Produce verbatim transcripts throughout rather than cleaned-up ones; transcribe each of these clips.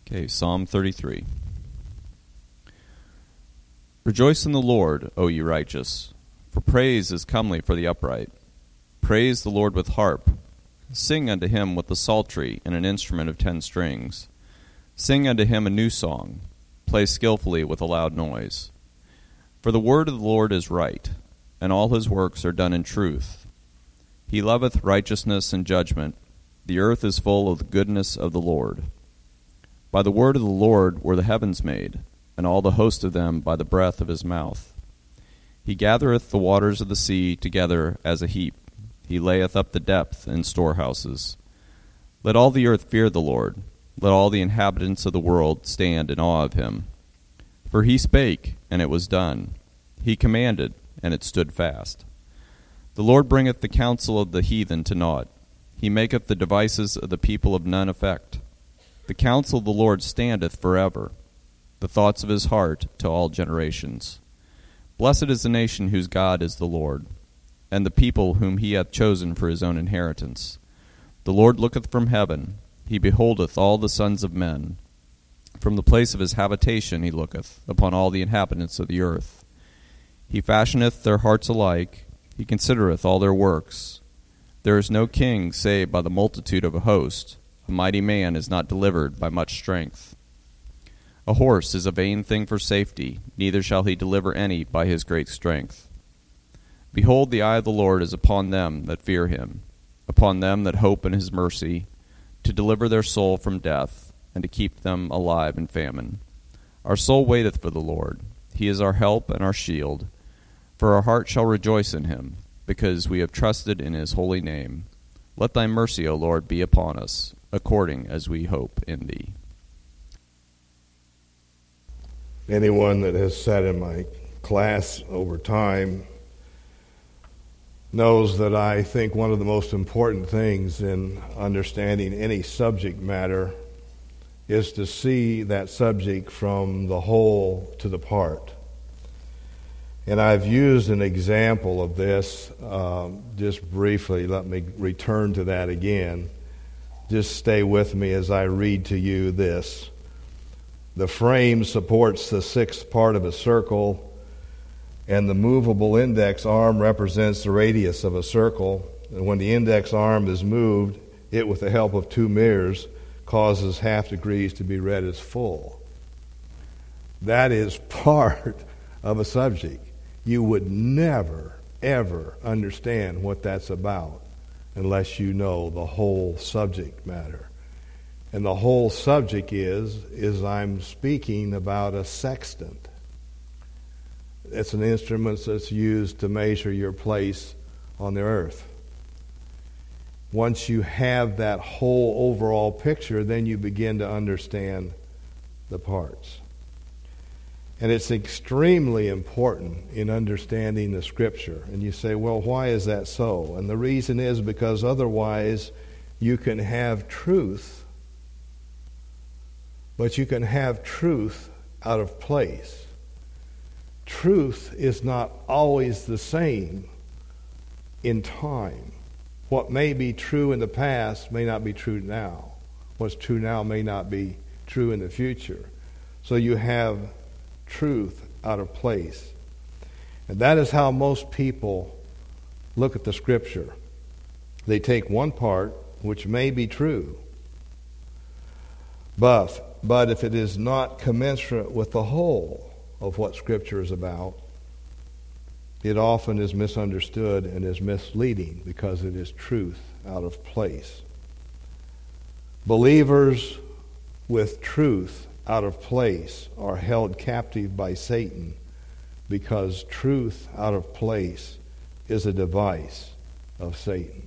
Okay, Psalm thirty-three. Rejoice in the Lord, O ye righteous, for praise is comely for the upright. Praise the Lord with harp. Sing unto him with the psaltery and an instrument of ten strings. Sing unto him a new song. Play skillfully with a loud noise. For the word of the Lord is right, and all his works are done in truth. He loveth righteousness and judgment. The earth is full of the goodness of the Lord. By the word of the Lord were the heavens made, and all the host of them by the breath of his mouth. He gathereth the waters of the sea together as a heap. He layeth up the depth in storehouses. Let all the earth fear the Lord. Let all the inhabitants of the world stand in awe of him. For he spake, and it was done. He commanded, and it stood fast. The Lord bringeth the counsel of the heathen to naught. He maketh the devices of the people of none effect. The counsel of the Lord standeth forever, the thoughts of his heart to all generations. Blessed is the nation whose God is the Lord, and the people whom he hath chosen for his own inheritance. The Lord looketh from heaven, he beholdeth all the sons of men. From the place of his habitation he looketh upon all the inhabitants of the earth. He fashioneth their hearts alike, he considereth all their works. There is no king save by the multitude of a host. A mighty man is not delivered by much strength. A horse is a vain thing for safety, neither shall he deliver any by his great strength. Behold, the eye of the Lord is upon them that fear him, upon them that hope in his mercy, to deliver their soul from death, and to keep them alive in famine. Our soul waiteth for the Lord. He is our help and our shield. For our heart shall rejoice in him, because we have trusted in his holy name. Let thy mercy, O Lord, be upon us, according as we hope in thee. Anyone that has sat in my class over time knows that I think one of the most important things in understanding any subject matter is to see that subject from the whole to the part. And I've used an example of this um, just briefly. Let me return to that again. Just stay with me as I read to you this. The frame supports the sixth part of a circle, and the movable index arm represents the radius of a circle. And when the index arm is moved, it, with the help of two mirrors, causes half degrees to be read as full. That is part of a subject. You would never, ever understand what that's about unless you know the whole subject matter. And the whole subject is, is I'm speaking about a sextant. It's an instrument that's used to measure your place on the earth. Once you have that whole overall picture, then you begin to understand the parts. And it's extremely important in understanding the Scripture. And you say, well, why is that so? And the reason is because otherwise you can have truth, but you can have truth out of place. Truth is not always the same in time. What may be true in the past may not be true now. What's true now may not be true in the future. So you have truth out of place. And that is how most people look at the Scripture. They take one part, which may be true, but, but if it is not commensurate with the whole of what Scripture is about, it often is misunderstood and is misleading because it is truth out of place. Believers with truth out of place are held captive by Satan because truth out of place is a device of Satan.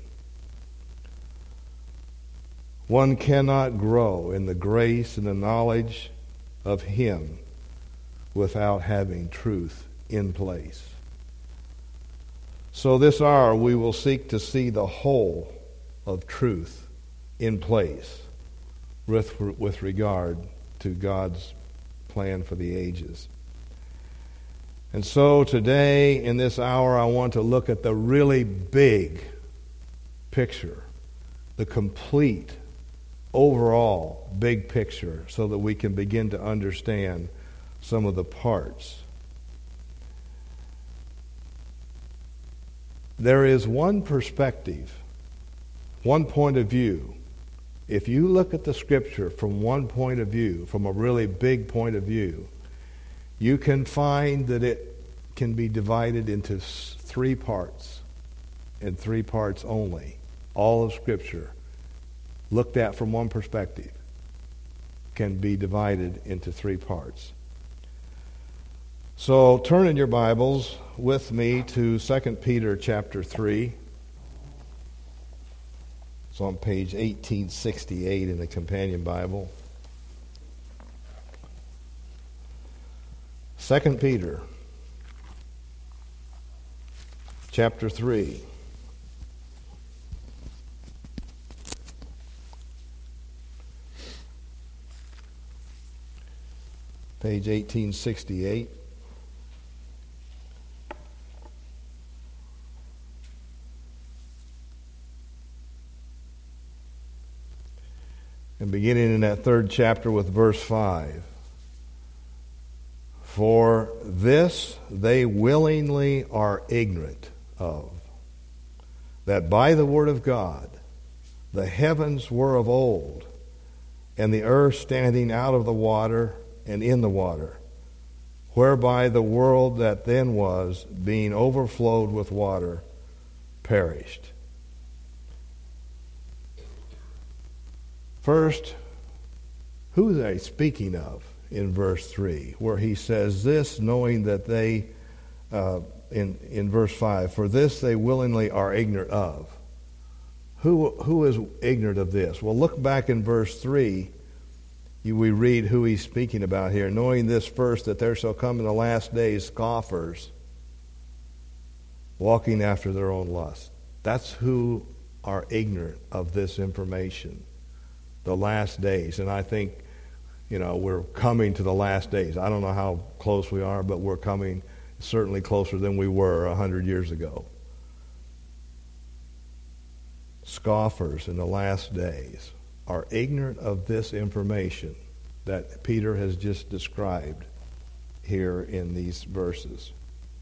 One cannot grow in the grace and the knowledge of him without having truth in place. So this hour we will seek to see the whole of truth in place with, with regard to God's plan for the ages. And so today, in this hour, I want to look at the really big picture, the complete overall big picture so that we can begin to understand some of the parts. There is one perspective, one point of view. If you look at the Scripture from one point of view, from a really big point of view, you can find that it can be divided into three parts, and three parts only. All of Scripture, looked at from one perspective, can be divided into three parts. So turn in your Bibles with me to Second Peter chapter three. It's on page eighteen sixty-eight in the Companion Bible. Second Peter chapter three. Page eighteen sixty-eight. And beginning in that third chapter with verse five. For this they willingly are ignorant of, that by the word of God the heavens were of old, and the earth standing out of the water and in the water, whereby the world that then was, being overflowed with water, perished. First, who are they speaking of in verse three, where he says this, knowing that they, uh, in, in verse five, for this they willingly are ignorant of. Who, who is ignorant of this? Well, look back in verse three. You, we read who he's speaking about here. Knowing this first, that there shall come in the last days scoffers, walking after their own lust. That's who are ignorant of this information. The last days. And I think, you know, we're coming to the last days. I don't know how close we are, but we're coming certainly closer than we were a hundred years ago. Scoffers in the last days are ignorant of this information that Peter has just described here in these verses.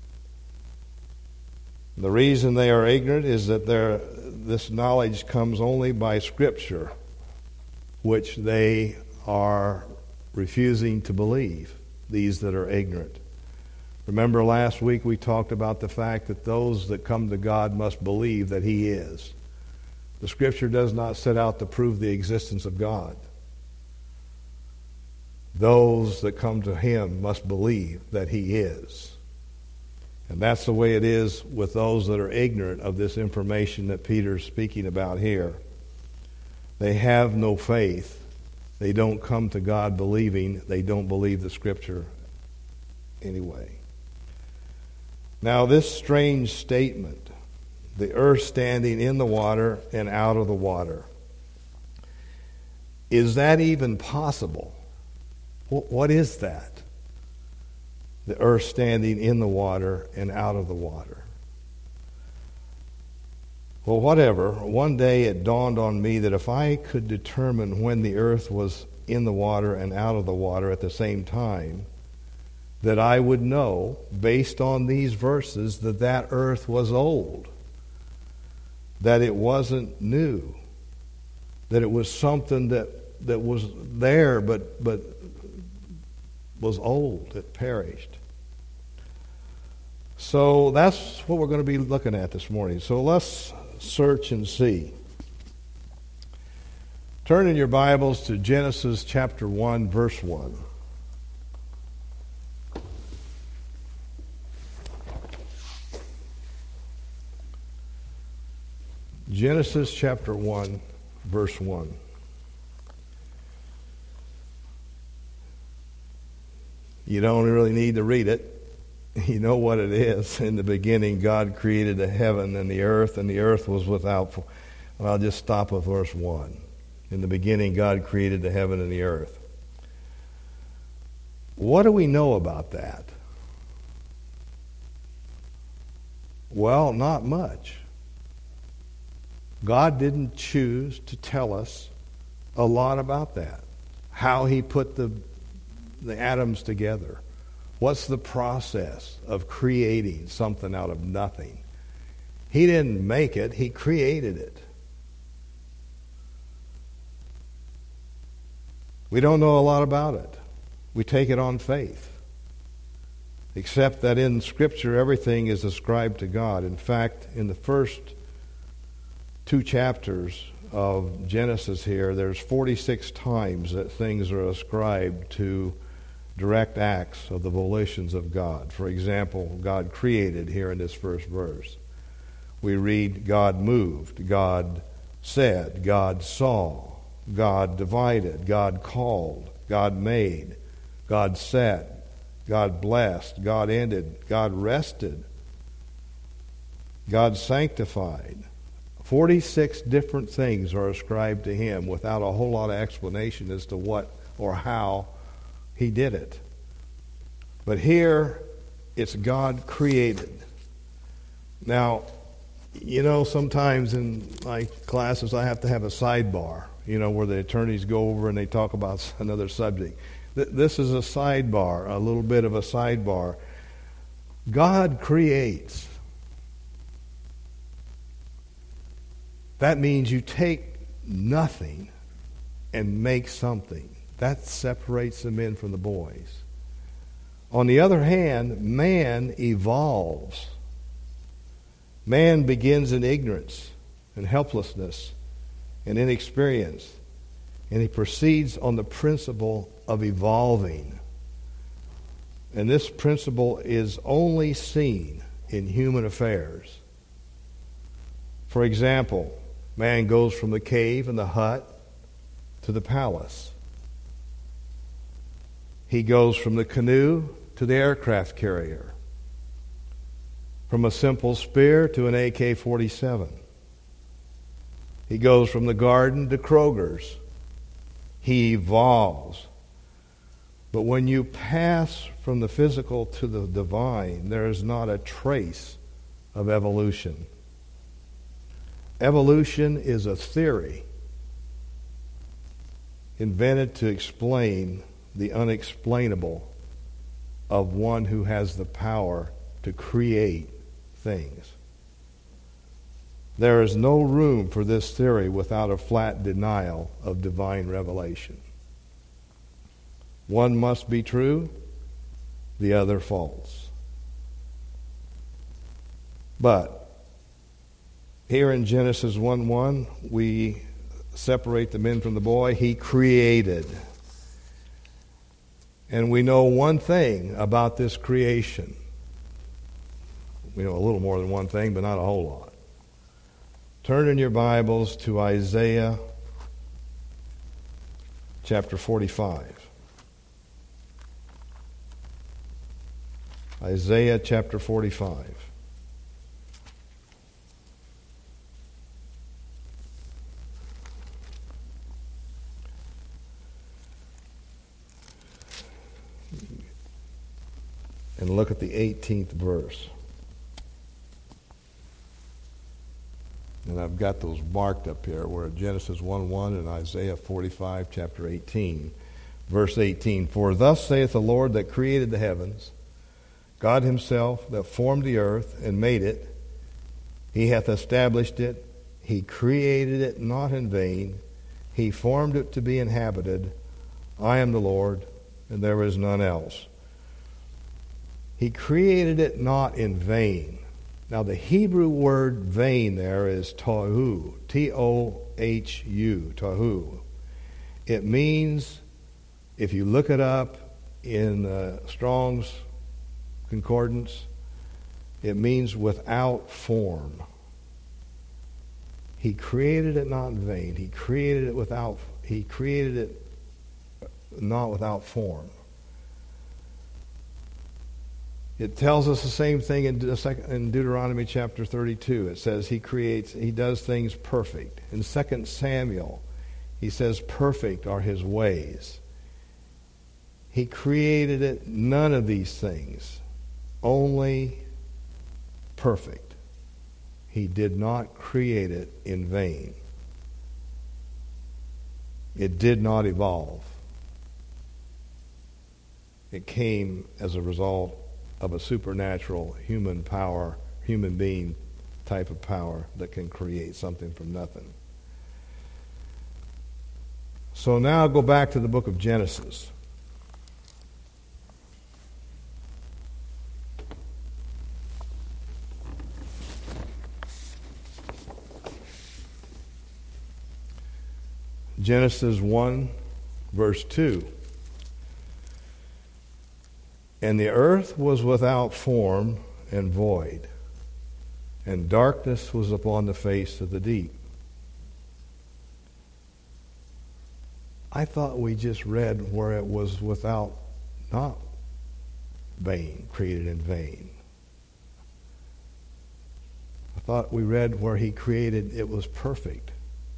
The reason they are ignorant is that this knowledge comes only by Scripture, which they are refusing to believe, these that are ignorant. Remember last week we talked about the fact that those that come to God must believe that He is. The Scripture does not set out to prove the existence of God. Those that come to Him must believe that He is. And that's the way it is with those that are ignorant of this information that Peter's speaking about here. They have no faith. They don't come to God believing. They don't believe the Scripture anyway. Now, this strange statement, the earth standing in the water and out of the water, is that even possible? What is that? The earth standing in the water and out of the water. Well, whatever. One day it dawned on me that if I could determine when the earth was in the water and out of the water at the same time, that I would know, based on these verses, that that earth was old, that it wasn't new, that it was something that, that was there but, but was old, it perished. So that's what we're going to be looking at this morning. So let's search and see. Turn in your Bibles to Genesis chapter one, verse one. Genesis chapter one, verse one. You don't really need to read it. You know what it is. In the beginning, God created the heaven and the earth, and the earth was without... Well, I'll just stop with verse one. In the beginning, God created the heaven and the earth. What do we know about that? Well, not much. God didn't choose to tell us a lot about that. How he put the, the atoms together. What's the process of creating something out of nothing? He didn't make it, he created it. We don't know a lot about it. We take it on faith. Except that in Scripture, everything is ascribed to God. In fact, in the first two chapters of Genesis here, there's forty-six times that things are ascribed to direct acts of the volitions of God. For example, God created here in this first verse. We read, God moved, God said, God saw, God divided, God called, God made, God set, God blessed, God ended, God rested, God sanctified. forty-six different things are ascribed to him without a whole lot of explanation as to what or how he did it. But here, it's God created. Now, you know, sometimes in my classes I have to have a sidebar, you know, where the attorneys go over and they talk about another subject. Th- this is a sidebar, a little bit of a sidebar. God creates. That means you take nothing and make something. That separates the men from the boys. On the other hand, man evolves. Man begins in ignorance and helplessness and inexperience, and he proceeds on the principle of evolving. And this principle is only seen in human affairs. For example, man goes from the cave and the hut to the palace. He goes from the canoe to the aircraft carrier. From a simple spear to an A K forty-seven. He goes from the garden to Kroger's. He evolves. But when you pass from the physical to the divine, there is not a trace of evolution. Evolution is a theory invented to explain the unexplainable of one who has the power to create things. There is no room for this theory without a flat denial of divine revelation. One must be true, the other false. But here in Genesis one one, we separate the men from the boy. He created. And we know one thing about this creation. We know a little more than one thing, but not a whole lot. Turn in your Bibles to Isaiah chapter forty-five. Isaiah chapter forty-five. And look at the eighteenth verse. And I've got those marked up here. We're at Genesis one one and Isaiah forty-five, chapter eighteen. Verse eighteen, For thus saith the Lord that created the heavens, God himself that formed the earth and made it. He hath established it. He created it not in vain. He formed it to be inhabited. I am the Lord, and there is none else. He created it not in vain. Now the Hebrew word vain there is tohu, T O H U, tohu. It means, if you look it up in uh, Strong's Concordance, it means without form. He created it not in vain. He created it without, he created it not without form. It tells us the same thing in Deuteronomy chapter thirty-two. It says he creates, he does things perfect. In Second Samuel, he says perfect are his ways. He created it, none of these things, only perfect. He did not create it in vain. It did not evolve. It came as a result of a supernatural human power, human being type of power that can create something from nothing. So now go back to the book of Genesis. Genesis one, verse two. And the earth was without form and void, and darkness was upon the face of the deep. I thought we just read where it was without, not vain, created in vain. I thought we read where he created it was perfect.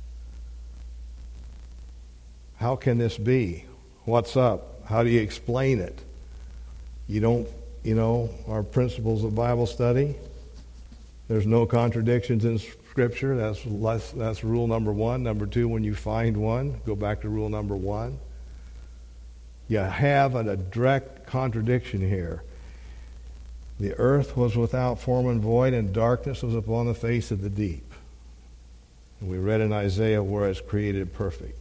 How can this be? What's up? How do you explain it? You don't, you know, our principles of Bible study. There's no contradictions in Scripture. That's less, that's rule number one. Number two, when you find one, go back to rule number one. You have a, a direct contradiction here. The earth was without form and void, and darkness was upon the face of the deep. And we read in Isaiah where it's created perfect.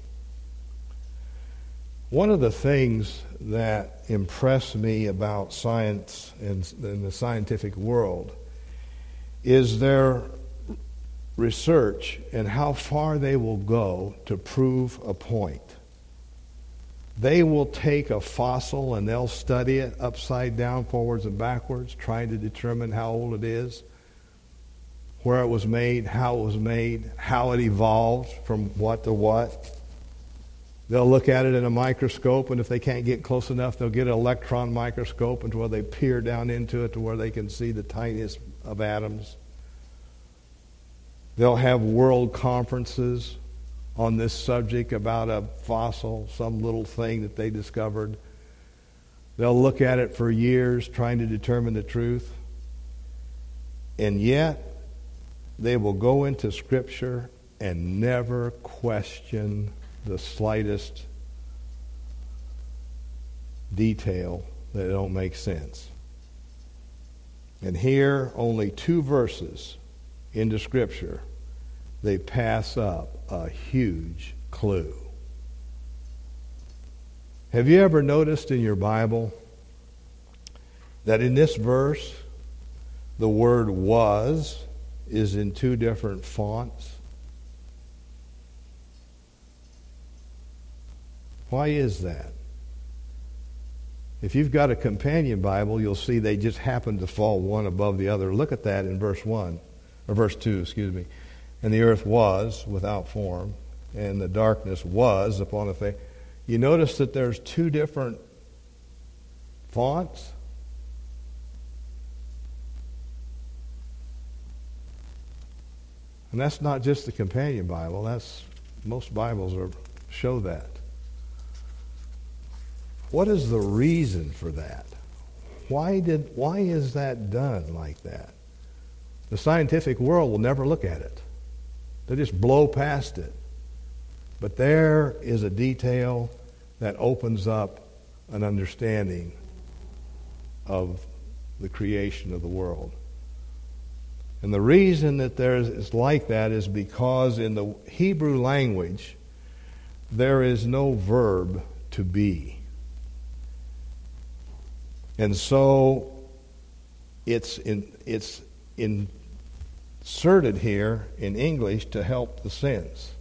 One of the things that impressed me about science and, and the scientific world is their research and how far they will go to prove a point. They will take a fossil and they'll study it upside down, forwards and backwards, trying to determine how old it is, where it was made, how it was made, how it evolved from what to what. They'll look at it in a microscope, and if they can't get close enough, they'll get an electron microscope until they peer down into it to where they can see the tiniest of atoms. They'll have world conferences on this subject about a fossil, some little thing that they discovered. They'll look at it for years trying to determine the truth. And yet, they will go into Scripture and never question the slightest detail that don't make sense. And here, only two verses into Scripture, they pass up a huge clue. Have you ever noticed in your Bible that in this verse, the word was is in two different fonts? Why is that? If you've got a companion Bible, you'll see they just happen to fall one above the other. Look at that in verse one, or verse two, excuse me. And the earth was without form, and the darkness was upon the face. You notice that there's two different fonts? And that's not just the companion Bible. That's most Bibles are show that. What is the reason for that? Why did why is that done like that? The scientific world will never look at it. They just blow past it. But there is a detail that opens up an understanding of the creation of the world. And the reason that there is it's like that is because in the Hebrew language there is no verb to be. And so it's in, it's inserted here in English to help the sense.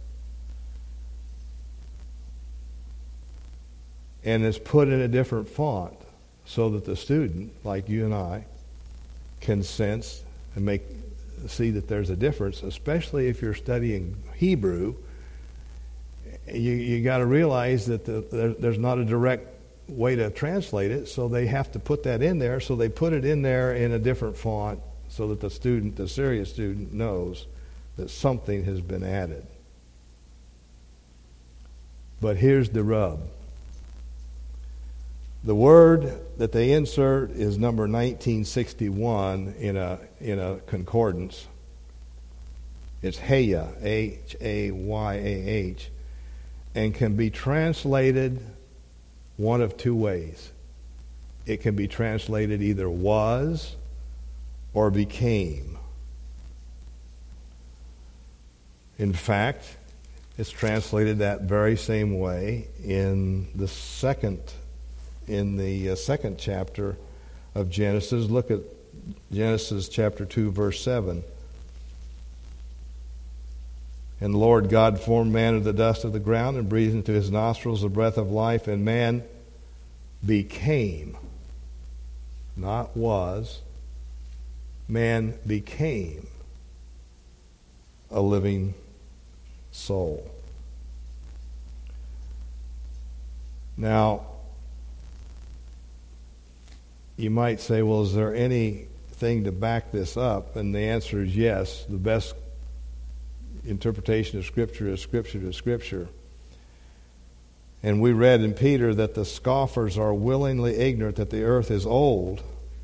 And it's put in a different font so that the student, like you and I, can sense and make see that there's a difference, especially if you're studying Hebrew. You you got to realize that the, there, there's not a direct way to translate it, so they have to put that in there. So they put it in there in a different font so that the student, the serious student, knows that something has been added. But here's the rub. The word that they insert is number nineteen sixty-one in a in a concordance. It's Haya, H A Y A H. and can be translated one of two ways. It can be translated either was or became. In fact, it's translated that very same way in the second in the uh, second chapter of Genesis. Look at Genesis chapter two, verse seven. And the Lord God formed man of the dust of the ground and breathed into his nostrils the breath of life, and man became, not was, man became a living soul. Now, you might say, well, is there anything to back this up? And the answer is yes. The best interpretation of Scripture is Scripture to Scripture. And we read in Peter that the scoffers are willingly ignorant that the earth is old,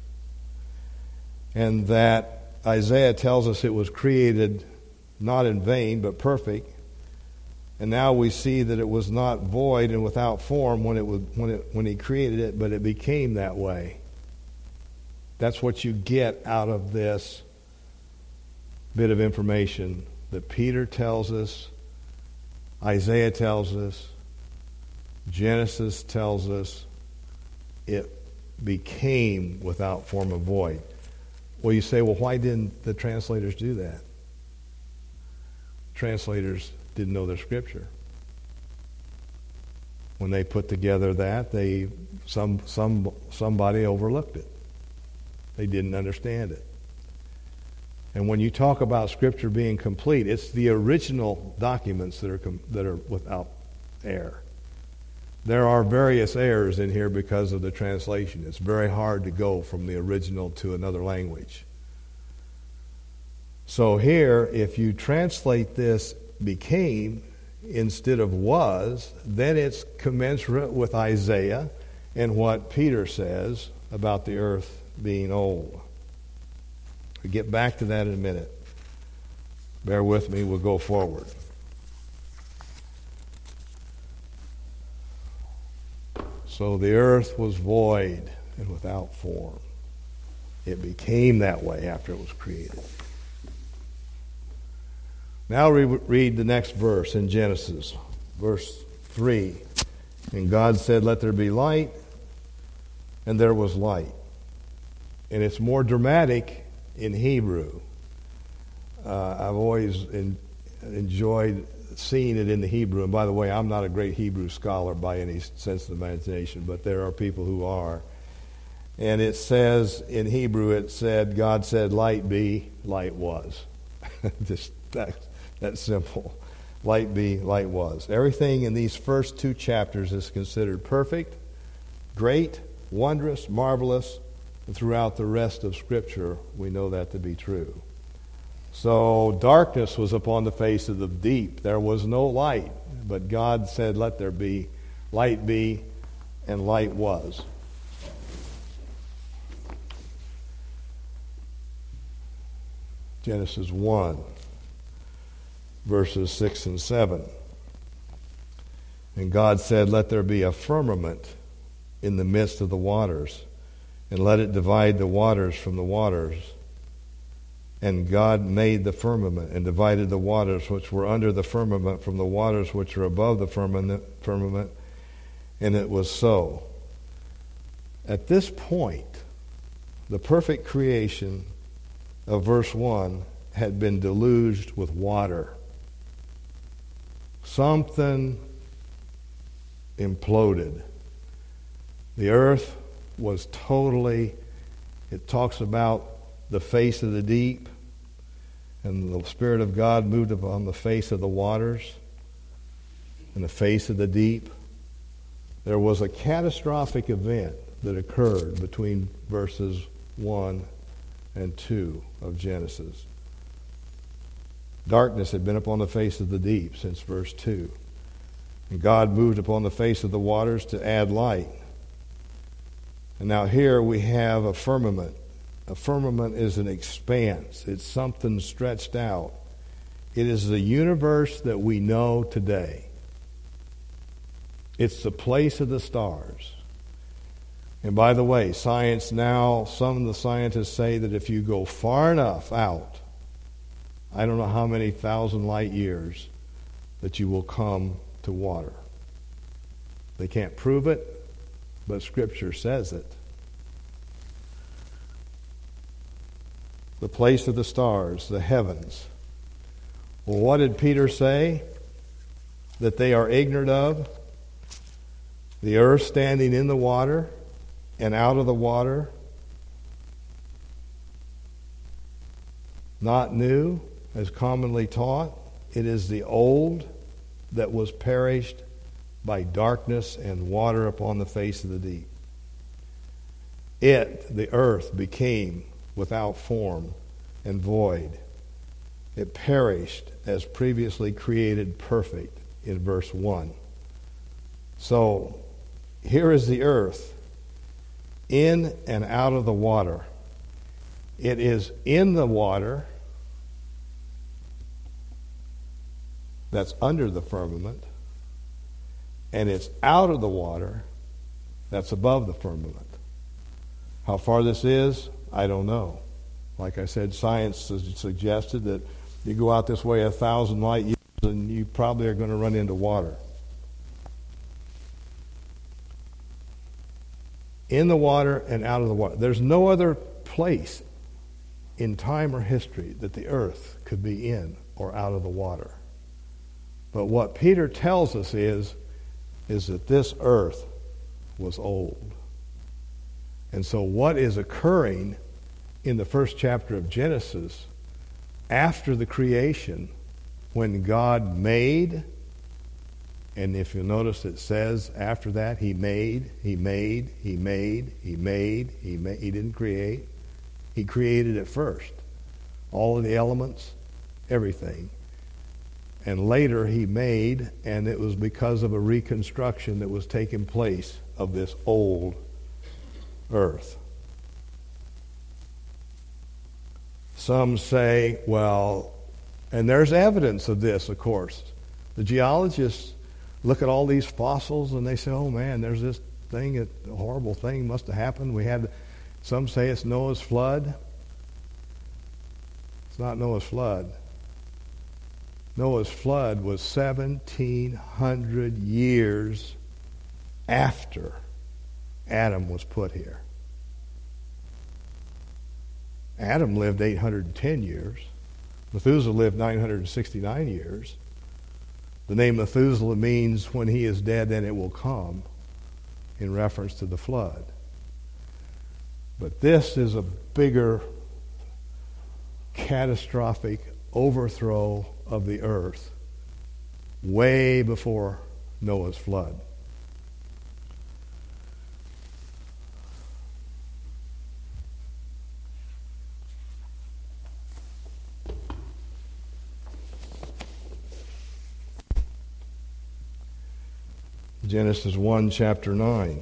and that Isaiah tells us it was created not in vain, but perfect. And now we see that it was not void and without form when it was when it when he created it, but it became that way. That's what you get out of this bit of information that Peter tells us, Isaiah tells us, Genesis tells us. It became without form or void. Well, you say, well, why didn't the translators do that? Translators didn't know their Scripture. When they put together that, they some some somebody overlooked it. They didn't understand it. And when you talk about Scripture being complete, it's the original documents that are com- that are without error. There are various errors in here because of the translation. It's very hard to go from the original to another language. So here, if you translate this became instead of was, then it's commensurate with Isaiah and what Peter says about the earth being old. We'll get back to that in a minute. Bear with me, we'll go forward. So the earth was void and without form. It became that way after it was created. Now we read the next verse in Genesis, verse three. And God said, "Let there be light," and there was light. And it's more dramatic in Hebrew. Uh, I've always in, enjoyed seeing it in the Hebrew. And by the way, I'm not a great Hebrew scholar by any sense of the imagination, but there are people who are. And it says, in Hebrew, it said, God said, "Light be," light was. Just that, that simple. Light be, light was. Everything in these first two chapters is considered perfect, great, wondrous, marvelous. And throughout the rest of Scripture, we know that to be true. So darkness was upon the face of the deep. There was no light. But God said, "Let there be light be," and light was. Genesis one, verses six and seven. And God said, "Let there be a firmament in the midst of the waters, and let it divide the waters from the waters. And God made the firmament and divided the waters which were under the firmament from the waters which were above the firmament, and it was so." At this point, the perfect creation of verse one had been deluged with water. Something imploded. The earth was totally, it talks about the face of the deep, and the Spirit of God moved upon the face of the waters and the face of the deep. There was a catastrophic event that occurred between verses one and two of Genesis. Darkness had been upon the face of the deep since verse two. And God moved upon the face of the waters to add light. And now here we have a firmament. A firmament is an expanse. It's something stretched out. It is the universe that we know today. It's the place of the stars. And by the way, science now, some of the scientists say that if you go far enough out, I don't know how many thousand light years, that you will come to water. They can't prove it, but Scripture says it. The place of the stars, the heavens. Well, what did Peter say that they are ignorant of? The earth standing in the water and out of the water. Not new, as commonly taught. It is the old that was perished by darkness and water upon the face of the deep. It, the earth, became without form and void. It perished as previously created perfect in verse one. So, here is the earth in and out of the water. It is in the water that's under the firmament, and it's out of the water that's above the firmament. How far this is, I don't know. Like I said, science has suggested that you go out this way a thousand light years and you probably are going to run into water. In the water and out of the water. There's no other place in time or history that the earth could be in or out of the water. But what Peter tells us is, is that this earth was old. And so what is occurring in the first chapter of Genesis, after the creation, when God made, and if you notice it says after that, he made, he made, he made, he made, he made, he didn't create. He created it first. All of the elements, everything. And later he made, and it was because of a reconstruction that was taking place of this old earth. Some say, well, and there's evidence of this, of course. The geologists look at all these fossils and they say, oh man, there's this thing, a horrible thing must have happened. We had, some say it's Noah's flood. It's not Noah's flood. Noah's flood was seventeen hundred years after Adam was put here. Adam lived eight hundred ten years. Methuselah lived nine hundred sixty-nine years. The name Methuselah means when he is dead, then it will come, in reference to the flood. But this is a bigger, catastrophic overthrow of the earth way before Noah's flood. Genesis one, chapter nine.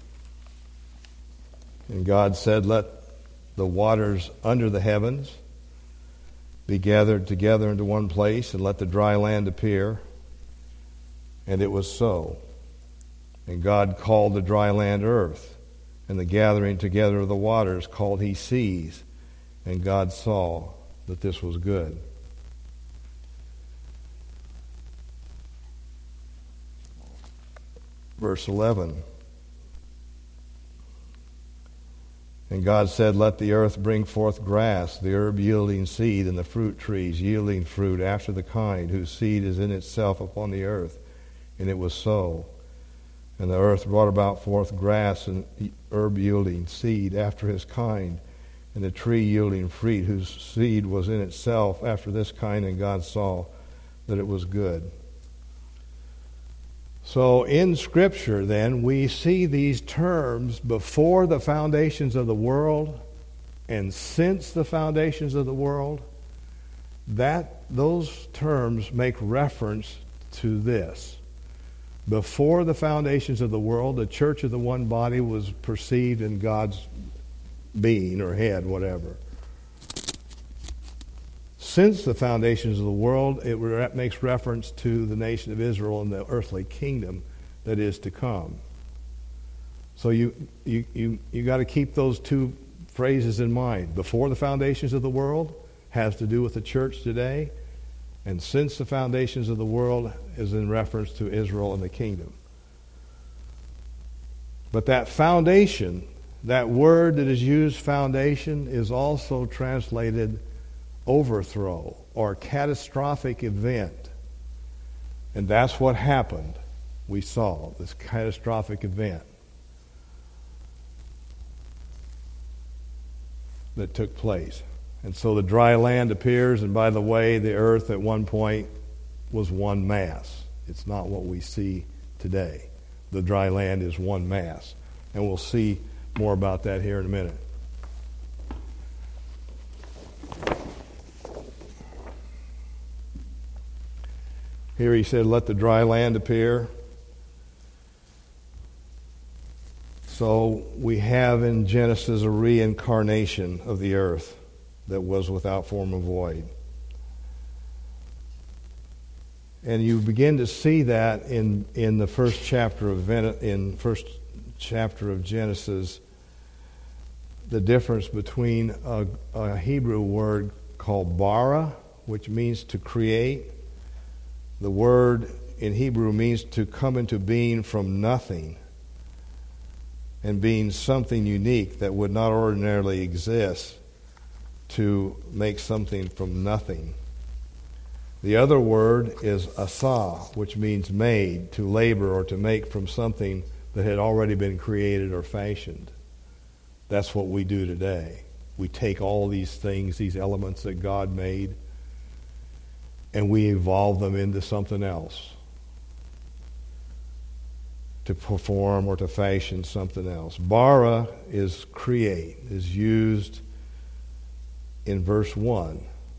And God said, let the waters under the heavens be gathered together into one place, and let the dry land appear. And it was so. And God called the dry land earth, and the gathering together of the waters called he seas. And God saw that this was good. Verse eleven. And God said, let the earth bring forth grass, the herb yielding seed, and the fruit trees yielding fruit after the kind, whose seed is in itself upon the earth. And it was so. And the earth brought about forth grass and herb yielding seed after his kind, and the tree yielding fruit, whose seed was in itself after this kind, and God saw that it was good. So in Scripture, then, we see these terms before the foundations of the world and since the foundations of the world. That those terms make reference to this. Before the foundations of the world, the church of the one body was perceived in God's being or head, whatever. Since the foundations of the world, it re- makes reference to the nation of Israel and the earthly kingdom that is to come. So you you you, you got to keep those two phrases in mind. Before the foundations of the world has to do with the church today, and since the foundations of the world is in reference to Israel and the kingdom. But that foundation, that word that is used, foundation, is also translated overthrow or catastrophic event. And that's what happened. We saw this catastrophic event that took place. And so the dry land appears, and by the way, the earth at one point was one mass. It's not what we see today. The dry land is one mass. And we'll see more about that here in a minute. Here he said, let the dry land appear. So we have in Genesis a reincarnation of the earth that was without form and void. And you begin to see that in, in the first chapter of in first chapter of Genesis, the difference between a, a Hebrew word called bara, which means to create. The word in Hebrew means to come into being from nothing, and being something unique that would not ordinarily exist, to make something from nothing. The other word is asa, which means made, to labor or to make from something that had already been created or fashioned. That's what we do today. We take all these things, these elements that God made, and we evolve them into something else, to perform or to fashion something else. Bara is create, is used in verse one.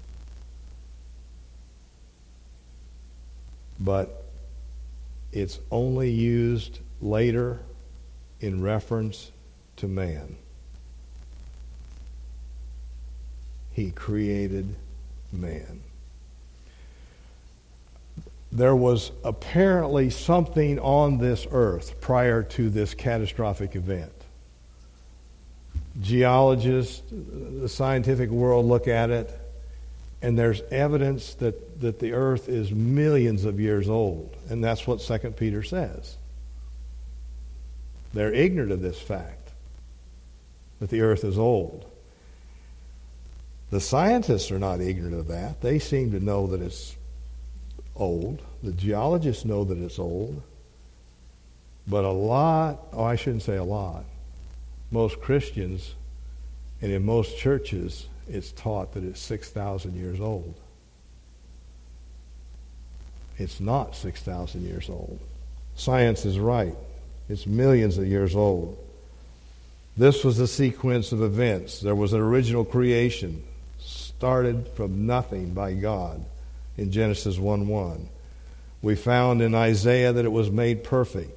But it's only used later in reference to man. He created man. There was apparently something on this earth prior to this catastrophic event. Geologists, the scientific world look at it, and there's evidence that, that the earth is millions of years old. And that's what Second Peter says. They're ignorant of this fact, that the earth is old. The scientists are not ignorant of that. They seem to know that it's old. The geologists know that it's old. But a lot, oh, I shouldn't say a lot, most Christians and in most churches, it's taught that it's six thousand years old. It's not six thousand years old. Science is right. It's millions of years old. This was a sequence of events. There was an original creation, started from nothing by God in Genesis one one. We found in Isaiah that it was made perfect.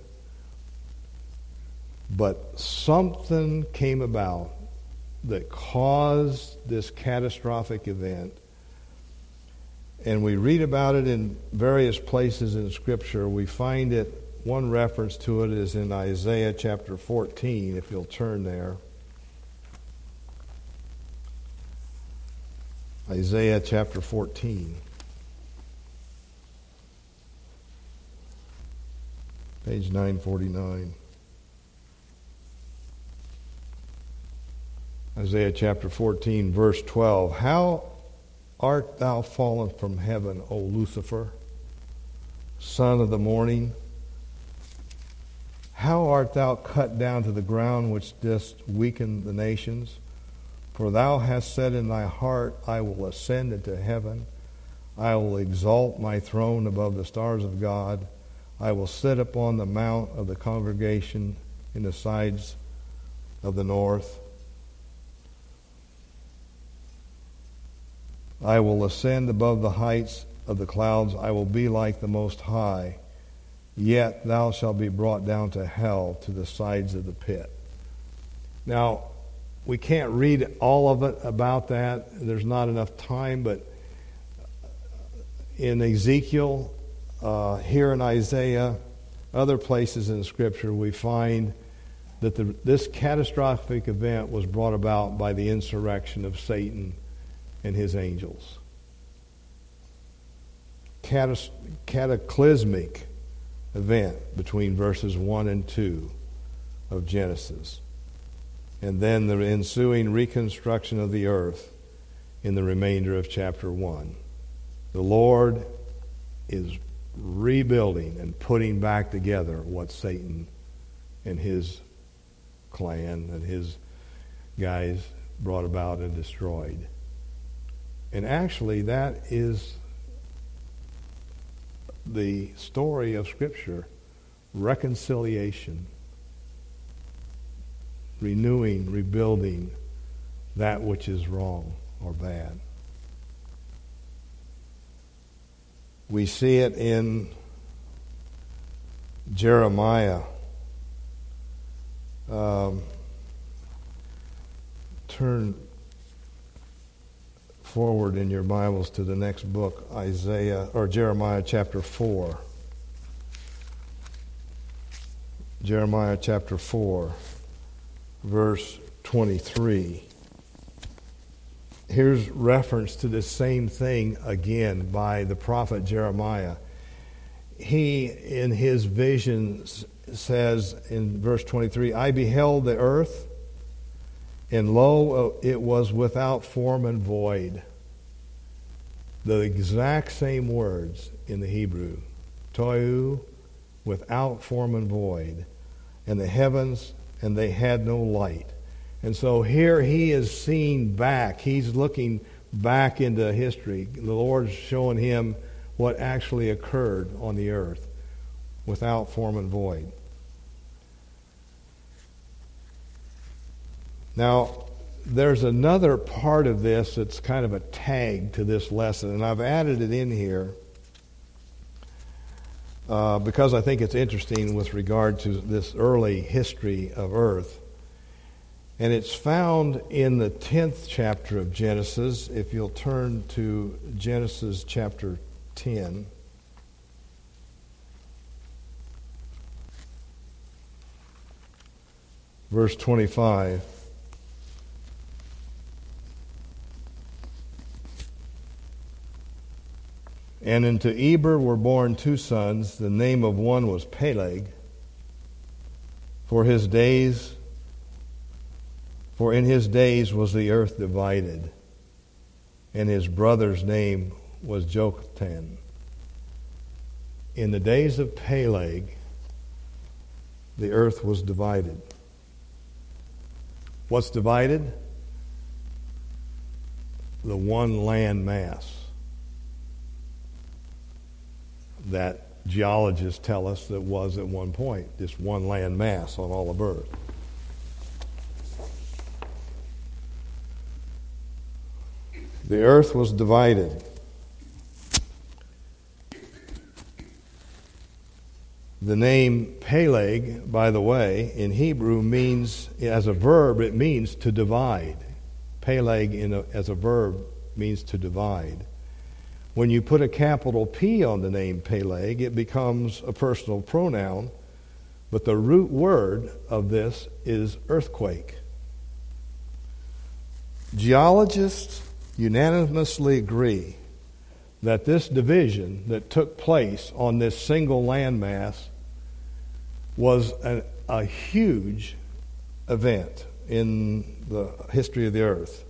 But something came about that caused this catastrophic event. And we read about it in various places in Scripture. We find it, one reference to it is in Isaiah chapter fourteen, if you'll turn there. Isaiah chapter fourteen. Page nine forty-nine. Isaiah chapter fourteen, verse twelve. How art thou fallen from heaven, O Lucifer, son of the morning? How art thou cut down to the ground, which didst weaken the nations? For thou hast said in thy heart, I will ascend into heaven. I will exalt my throne above the stars of God. I will sit upon the mount of the congregation in the sides of the north. I will ascend above the heights of the clouds. I will be like the Most High. Yet thou shalt be brought down to hell, to the sides of the pit. Now, we can't read all of it about that. There's not enough time, but in Ezekiel, uh, here in Isaiah, other places in Scripture we find that the, this catastrophic event was brought about by the insurrection of Satan and his angels. Catas- cataclysmic event between verses one and two of Genesis. And then the ensuing reconstruction of the earth in the remainder of chapter one. The Lord is rebuilding and putting back together what Satan and his clan and his guys brought about and destroyed. And actually that is the story of Scripture. Reconciliation. Renewing, rebuilding that which is wrong or bad. We see it in Jeremiah. Um, turn forward in your Bibles to the next book, Isaiah or Jeremiah chapter four. Jeremiah chapter four, verse twenty-three. Here's reference to the same thing again by the prophet Jeremiah. He, in his visions, says in verse twenty-three, I beheld the earth, and lo, it was without form and void. The exact same words in the Hebrew. Tohu, without form and void. And the heavens, and they had no light. And so here he is seeing back. He's looking back into history. The Lord's showing him what actually occurred on the earth without form and void. Now, there's another part of this that's kind of a tag to this lesson, and I've added it in here uh, because I think it's interesting with regard to this early history of earth. And it's found in the tenth chapter of Genesis. If you'll turn to Genesis chapter ten. Verse twenty-five. And unto Eber were born two sons. The name of one was Peleg. For his days... For in his days was the earth divided, and his brother's name was Joktan. In the days of Peleg, the earth was divided. What's divided? The one land mass that geologists tell us that was at one point, this one land mass on all of earth. The earth was divided. The name Peleg, by the way, in Hebrew means, as a verb, it means to divide. Peleg in a, as a verb means to divide. When you put a capital P on the name Peleg, it becomes a personal pronoun, but the root word of this is earthquake. Geologists unanimously agree that this division that took place on this single landmass was a, a huge event in the history of the earth.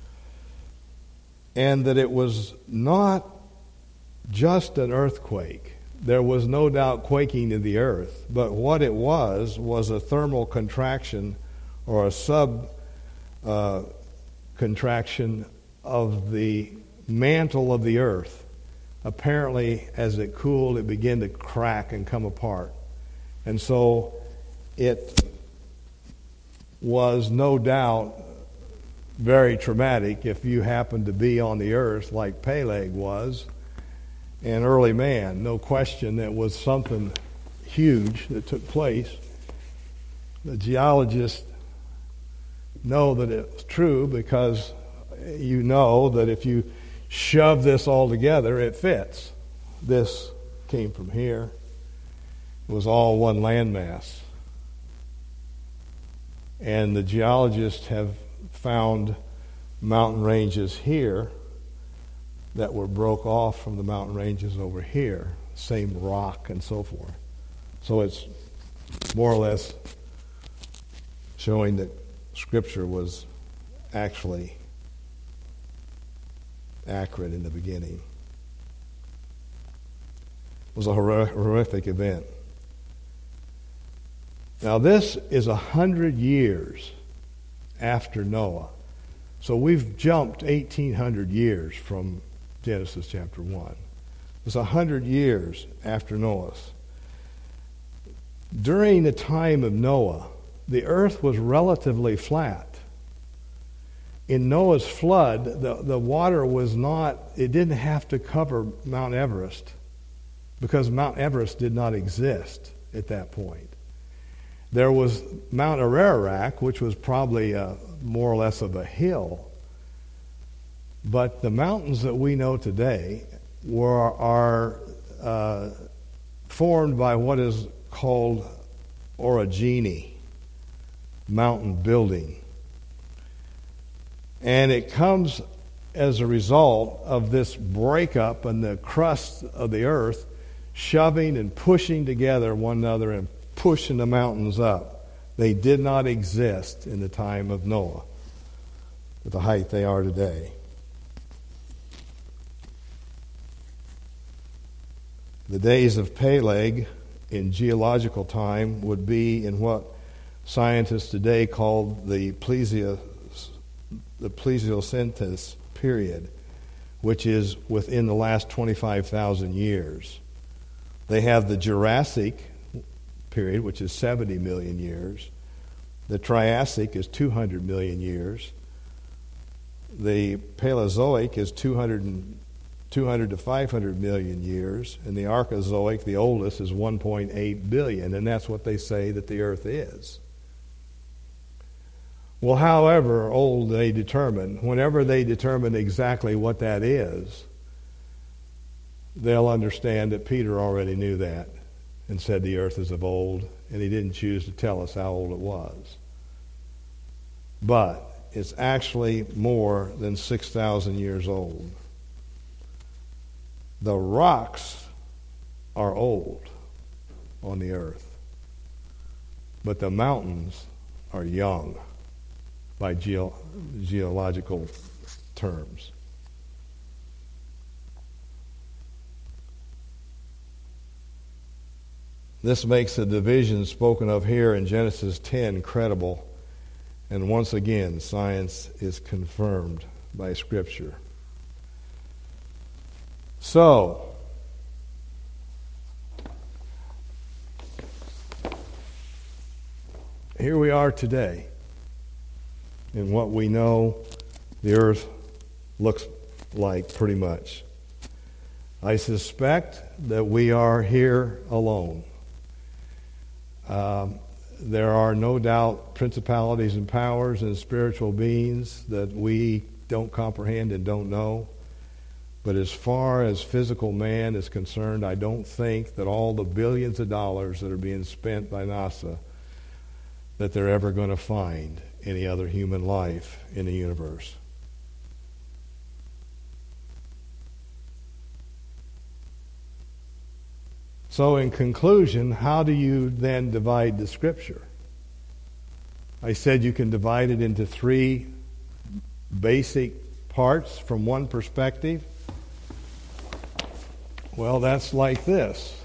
And that it was not just an earthquake. There was no doubt quaking in the earth, but what it was was a thermal contraction or a sub uh, contraction of the mantle of the earth. Apparently, as it cooled, it began to crack and come apart. And so it was no doubt very traumatic if you happened to be on the earth like Peleg was, an early man. No question that was something huge that took place. The geologists know that it's true because you know that if you shove this all together, it fits. This came from here, was all one landmass. And the geologists have found mountain ranges here that were broke off from the mountain ranges over here, same rock and so forth. So it's more or less showing that Scripture was actually accurate in the beginning. It was a horrific event. Now this is a hundred years after Noah. So we've jumped eighteen hundred years from Genesis chapter one. It's a hundred years after Noah's. During the time of Noah, the earth was relatively flat. In Noah's flood, the, the water was not, it didn't have to cover Mount Everest because Mount Everest did not exist at that point. There was Mount Ararat, which was probably a, more or less of a hill. But the mountains that we know today were are uh, formed by what is called orogeny, mountain building. And it comes as a result of this breakup in the crust of the earth, shoving and pushing together one another and pushing the mountains up. They did not exist in the time of Noah at the height they are today. The days of Peleg in geological time would be in what scientists today call the Plesio, the Plesiocentus period, which is within the last twenty-five thousand years. They have the Jurassic period, which is seventy million years. The Triassic is two hundred million years. The Paleozoic is two hundred, two hundred to five hundred million years. And the Archeozoic, the oldest, is one point eight billion. And that's what they say that the earth is. Well, however old they determine, whenever they determine exactly what that is, they'll understand that Peter already knew that and said the earth is of old, and he didn't choose to tell us how old it was. But it's actually more than six thousand years old. The rocks are old on the earth, but the mountains are young by geo- geological terms. This makes the division spoken of here in Genesis ten credible, and once again, science is confirmed by Scripture. So, here we are today in what we know the earth looks like pretty much. I suspect that we are here alone. Um, there are no doubt principalities and powers and spiritual beings that we don't comprehend and don't know. But as far as physical man is concerned, I don't think that all the billions of dollars that are being spent by NASA, that they're ever going to find any other human life in the universe. So in conclusion, how do you then divide the Scripture? I said you can divide it into three basic parts from one perspective. Well, that's like this.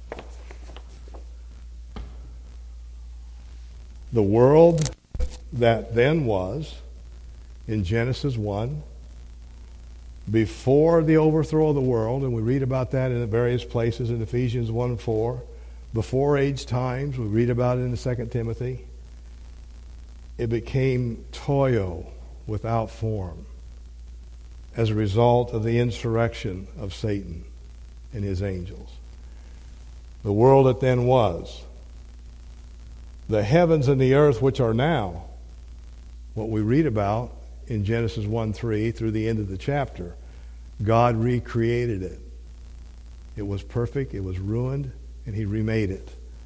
The world that then was in Genesis one, before the overthrow of the world, and we read about that in various places in Ephesians one and four, before age times, we read about it in Second Timothy, it became toyo, without form, as a result of the insurrection of Satan and his angels. The world that then was, the heavens and the earth which are now, what we read about in Genesis one three through the end of the chapter, God recreated it. It was perfect, it was ruined, and he remade it.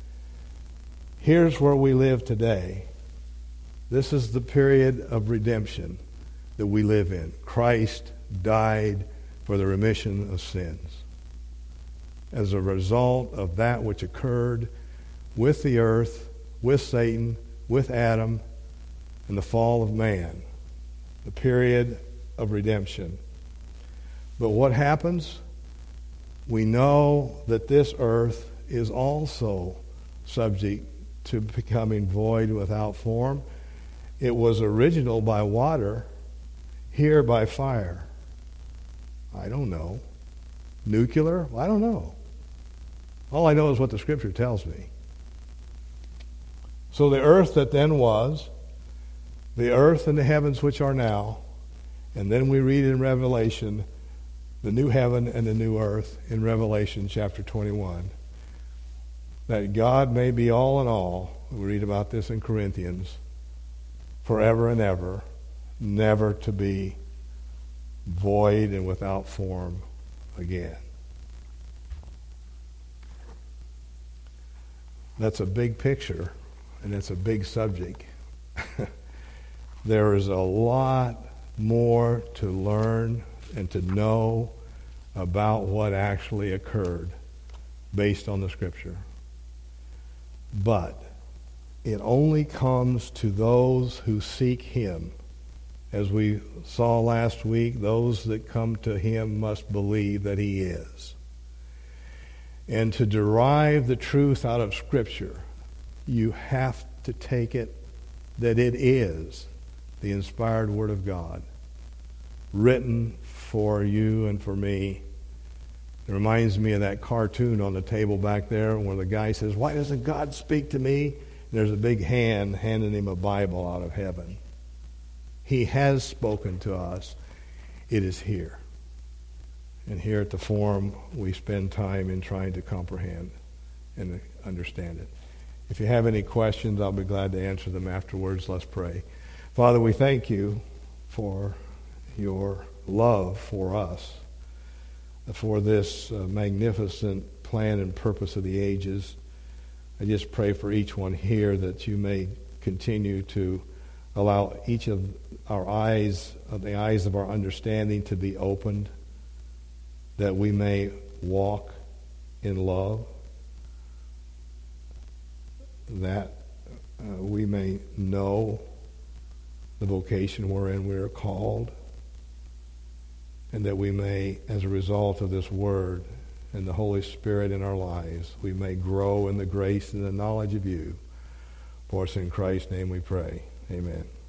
Here's where we live today. This is the period of redemption that we live in. Christ died for the remission of sins. As a result of that which occurred with the earth, with Satan, with Adam, and the fall of man. The period of redemption. But what happens? We know that this earth is also subject to becoming void without form. It was original by water, here by fire. I don't know. Nuclear? I don't know. All I know is what the Scripture tells me. So the earth that then was, the earth and the heavens which are now, and then we read in Revelation, the new heaven and the new earth in Revelation chapter twenty-one, that God may be all in all. We read about this in Corinthians, forever and ever, never to be void and without form again. That's a big picture, and it's a big subject. There is a lot more to learn and to know about what actually occurred based on the Scripture. But it only comes to those who seek Him. As we saw last week, those that come to Him must believe that He is. And to derive the truth out of Scripture, you have to take it that it is the inspired Word of God, written for you and for me. It reminds me of that cartoon on the table back there where the guy says, "Why doesn't God speak to me?" And there's a big hand handing him a Bible out of heaven. He has spoken to us. It is here. And here at the Forum, we spend time in trying to comprehend and understand it. If you have any questions, I'll be glad to answer them afterwards. Let's pray. Father, we thank you for your love for us, for this uh, magnificent plan and purpose of the ages. I just pray for each one here that you may continue to allow each of our eyes, uh, the eyes of our understanding to be opened, that we may walk in love, that uh, we may know the vocation wherein we are called, and that we may, as a result of this Word and the Holy Spirit in our lives, we may grow in the grace and the knowledge of you. For us in Christ's name we pray. Amen.